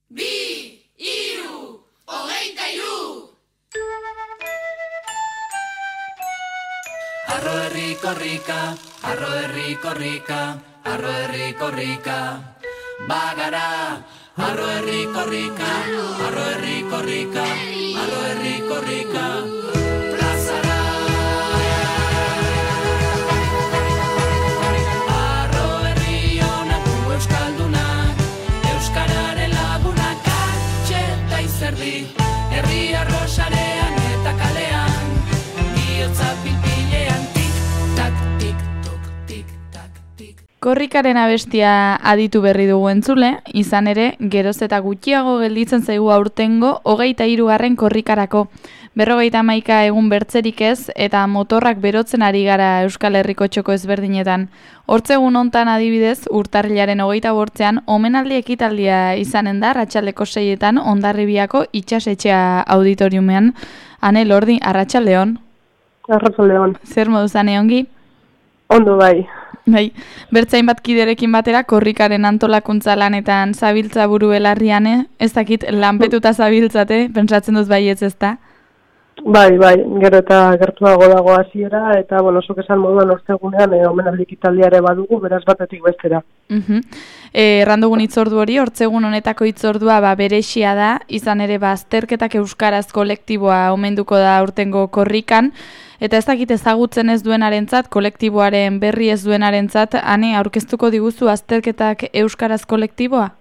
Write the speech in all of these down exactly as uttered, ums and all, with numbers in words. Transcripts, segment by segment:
Bi, iru, hogeita iru. Arro herri korrika, arro herri korrika, arro herri korrika. Bagara, arro herri korrika, arro herri korrika, arro herri korrika. Plazara. Arro herri honak du euskaldunak, euskararen lagunak atxeta izerdi, herri arrosarean eta kalean, bihotza pilpilean tik-tak, tik-tok, tik-tak, tik. Korrikaren abestia aditu berri dugu entzule, izan ere, geroz eta gutxiago gelditzen zaigu aurtengo hogeita hirugarren korrikarako. Berrogeita hamaika egun bertzerik ez, eta motorrak berotzen ari gara Euskal Herriko txoko ezberdinetan. Hortzegun hontan adibidez, urtarrilaren hogeita bortzean, omenaldi ekitaldia izanen da, arratsaldeko seietan, Hondarribiako itxasetxea auditoriumean. Ane, Lordi, arratsaldeon. Arratsaldeon. Zer moduz, Ane, ongi? Ondo bai. Bai, bertzain bat kiderekin batera korrikaren antolakuntza lanetan zabiltza buru belarrian, ez dakit lanpetuta zabiltzate, pentsatzen duz baietz ezta? Bai, bai, gero eta gertuago dago hasiera eta bueno, zuk esan moduan ostegunean e, omenaldi ekitaldia ere badugu, beraz batetik bestera. Mhm. Eh, errandugun hitzordu hori, hortzegun honetako hitzordua ba berexia da, izan ere ba azterketak euskaraz kolektiboa omenduko da aurtengo korrikan. Eta ez dakit ezagutzen ez duenarentzat, kolektiboaren berri ez duenarentzat, Ane, aurkeztuko diguzu azterketak euskaraz kolektiboa?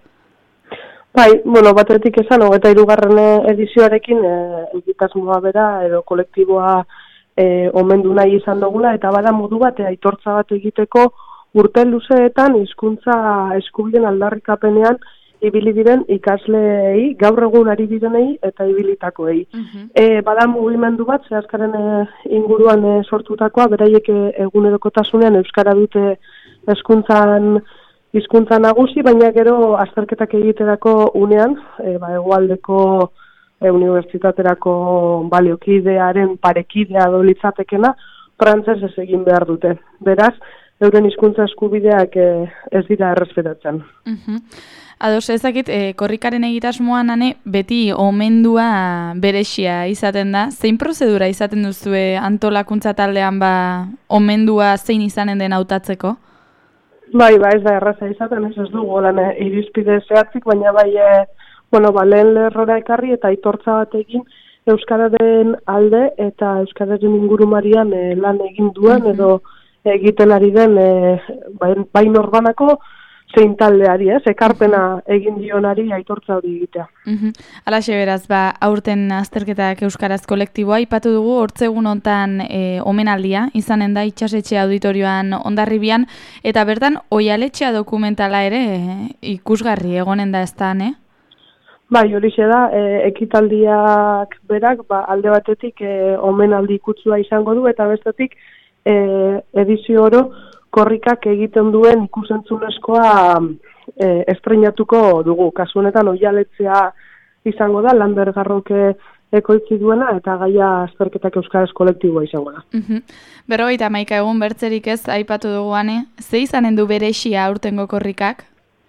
Bai, bueno, batetik esan, hogeita hirugarren edizioarekin e, egitasmoa bera edo kolektiboa e, omendu nahi izan dugula, eta bada modu bat, e, aitortza bat egiteko urte luzeetan hizkuntza eskubideen aldarrikapenean ibili diren ikasleei, gaur egun ari direnei eta ibilitakoei. Uh-huh. E, bada mugimendu bat, zehazkaren e, inguruan e, sortutakoa, beraiek e, egunerokotasunean euskara dute hezkuntzan hizkuntza nagusi, baina gero azterketak egiterako unean, e, ba, hegoaldeko e, unibertsitaterako baliokidearen parekidea dolitzatekena, frantsesez egin behar dute. Beraz, euren hizkuntza eskubideak e, ez dira errespetatzen. Uh-huh. Ados, ezakit, e, korrikaren egitasmoan, Ane, beti omendua berexia izaten da. Zein prozedura izaten duzue antolakuntza taldean ba omendua zein izanen den hautatzeko? Bai, ba, ez da erraza izaten, ez ez dugu lan e, irizpide zehatzik, baina bai, e, bueno, ba, lehen lerrora ekarri eta aitortza bat egin euskararen alde eta euskararen ingurumarian e, lan egin duen mm-hmm. edo egiten ari den e, bai, bai norbanako zein taldeari, ez, ekarpena egin dionari aitortza hori egitea. Uh-huh. Alaxe beraz, ba, aurten azterketak euskaraz kolektiboa ipatu dugu, hortzegun hontan e, omenaldia, izanen da itxasetxe auditorioan Hondarribian, eta bertan oialetxea dokumentala ere e, ikusgarri egonen da ez da, ne? Bai, horixe da, e, ekitaldiak berak, ba, alde batetik e, omenaldi ikutzua izango du, eta bestetik e, edizio oro, korrikak egiten duen ikusentzunezkoa e, estreinatuko dugu. Kasu honetan oialetzea izango da, Lander Garroke ekoitzi duena, eta gaia azterketak euskaraz kolektiboa izango da. Uh-huh. Berrogeita hamaika egun bertzerik ez aipatu duguane, ze izanen du berexia aurtengo korrikak?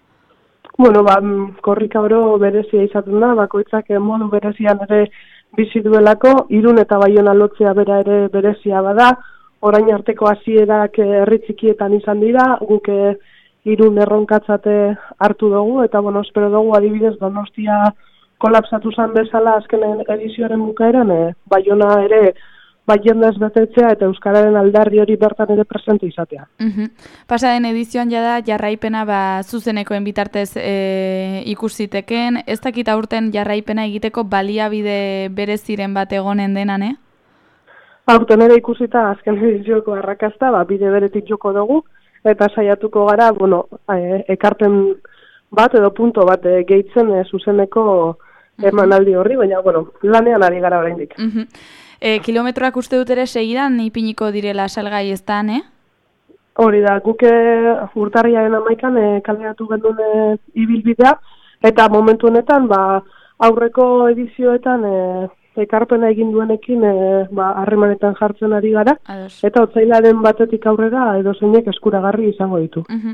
Bueno, ba, korrika oro berezia izaten da, bakoitzak modu berezian ere bizi duelako, Irun eta Baiona lotzea bera ere berezia bada, orain arteko hasierak herri txikietan izan dira, guk e, Irun erronkatzate hartu dugu, eta bueno, espero dugu adibidez Donostia kolapsatu zen bezala azken edizioaren bukaeran, e, Baiona ere bai jendez betetzea eta euskararen aldarri hori bertan ere presente izatea. Uh-huh. Pasaden edizioan jada jarraipena ba, zuzenekoen bitartez e, ikusiteken, ez dakit aurten jarraipena egiteko baliabide bereziren bat egonen denan, eh? Aurten ere ikusita azken edizioko arrakasta, ba, bide beretik joko dugu, eta saiatuko gara, bueno, e, ekarpen bat edo punto bat e, gehitzen e, zuzeneko emanaldi horri, baina, bueno, lanean ari gara oraindik. Uh-huh. E, kilometroak uste dut ere segidan ipiniko direla salgai ez da, ne? Hori da, guke urtarriaren hamaikan e, kaleratu gendun e, ibilbidea, eta momentu honetan, ba, aurreko edizioetan e, ekarpena egin duenekin e, ba, harremanetan jartzen ari gara, Ados. Eta otsailaren batetik aurrera edo zeinek eskuragarri izango ditu. Uh-huh.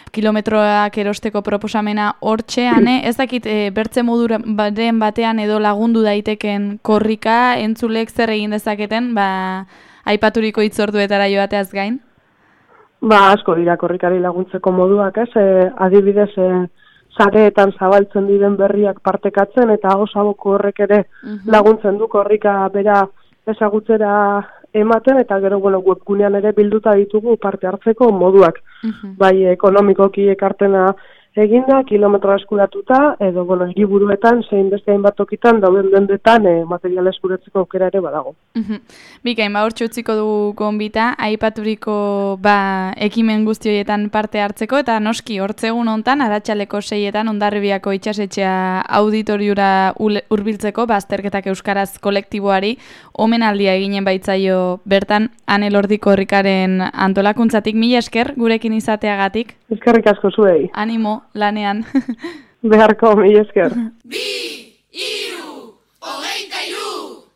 kilometroak erosteko proposamena hortxe, ane, ez dakit e, bertze moduren batean edo lagundu daiteken korrika, entzulek zer egin dezaketen, ba, aipaturiko hitzorduetara joateaz gain? Ba, asko dira korrikari laguntzeko moduak, ez? E, adibidez, e, sareetan zabaltzen diren berriak partekatzen, eta osaboko horrek ere uh-huh. laguntzen du korrika bera ezagutzera ematen, eta gero, bueno, webgunean ere bilduta ditugu parte hartzeko moduak. Uh-huh. Bai, ekonomikoki ekartena eginda, kilometro eskuratuta, edo, bueno, hiriburuetan, zein beste hainbat tokitan, dauden dendetan, e, material eskuratzeko aukera ere badago. Uh-huh. Bikain, ba, hortxe utziko du gonbita, aipaturiko, ba, ekimen guztioietan parte hartzeko, eta noski, hortzegun hontan, aratsaleko seietan, Hondarribiako itxasetxea auditoriura hurbiltzeko, ba, azterketak euskaraz kolektiboari, omenaldia eginen baitzaio bertan, Ane Lordi korrikaren antolakuntzatik, mila esker, gurekin izateagatik. Eskerrik asko zuei. Animo, lanean. Beharko, mila esker. Bi, iru, hogeita iru.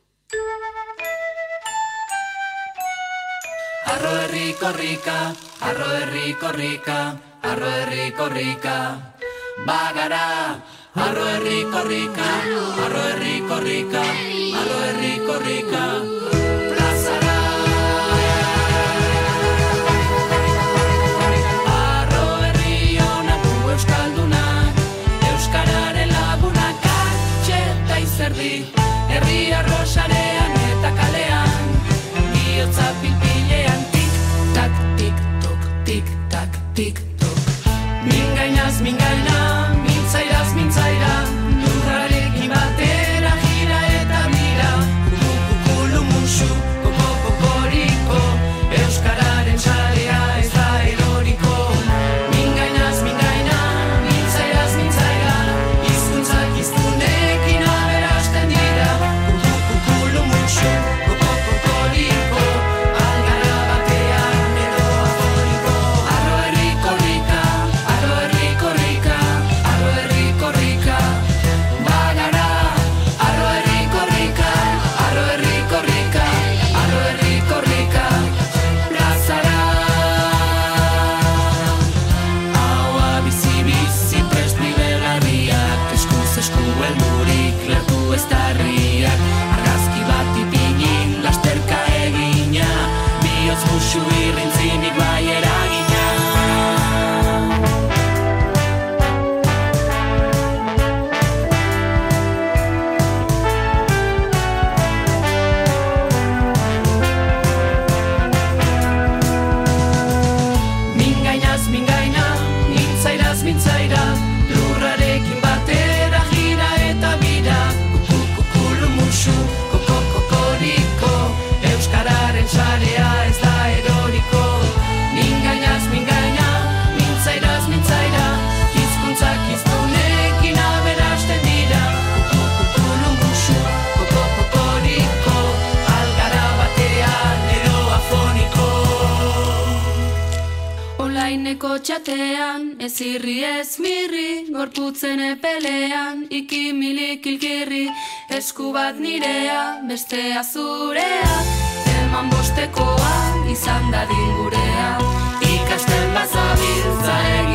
Arro herri korrika, arro herri korrika, arro herri korrika. Bagara, arro herri korrika, arro herri korrika, arro herri korrika. Plazara. Arro herri honak du euskaldunak, euskararen lagunak atxe eta izerdi, herri arrosarean eta kalean, bihotza pilpilean tik-tak, tik-tok, tik-tak, tik-tok. Mingainaz mingaina, mintzairaz mintzaira, lurrarekin batera gira eta mira, kukukulu musu, koko-kokoriko, euskararen txalea ez da eroriko. Mingainaz mingaina, mintzairaz mintzaira, hizkuntzak hiztunekin aberasten dira, kukukulu musu, koko-kokoriko, algara batean edo afoniko. Arro herri korrika, arro herri korrika, arro herri korrika. Bagara, arro herri korrika, arro herri korrika, arro herri korrika. Plazara. Haua bizi-bizi prest bibelarriak, eskuz esku helmurik lertu ez darriak, argazki bat ipinin, lasterka egina, bihotz musu irrintzinik bai eragina. Mingainaz mingaina, mintzairaz mintzaira, lurrarekin batera gira eta bira, kukukulu musu, koko-kokoriko, euskararen txarea ez da eroriko. Mingainaz mingaina, mintzairaz mintzaira, hizkuntzak hiztunekin aberasten dira, kukukulu musu, koko-kokoriko, algara batean edo afoniko. Olaineko txatean, ez irri ez mirri, gorputzen epelean, ikimilik kilkirri, esku bat nirea, bestea zurea, eman bostekoa, izan dadin gurea, ikasten bazabiltza egin.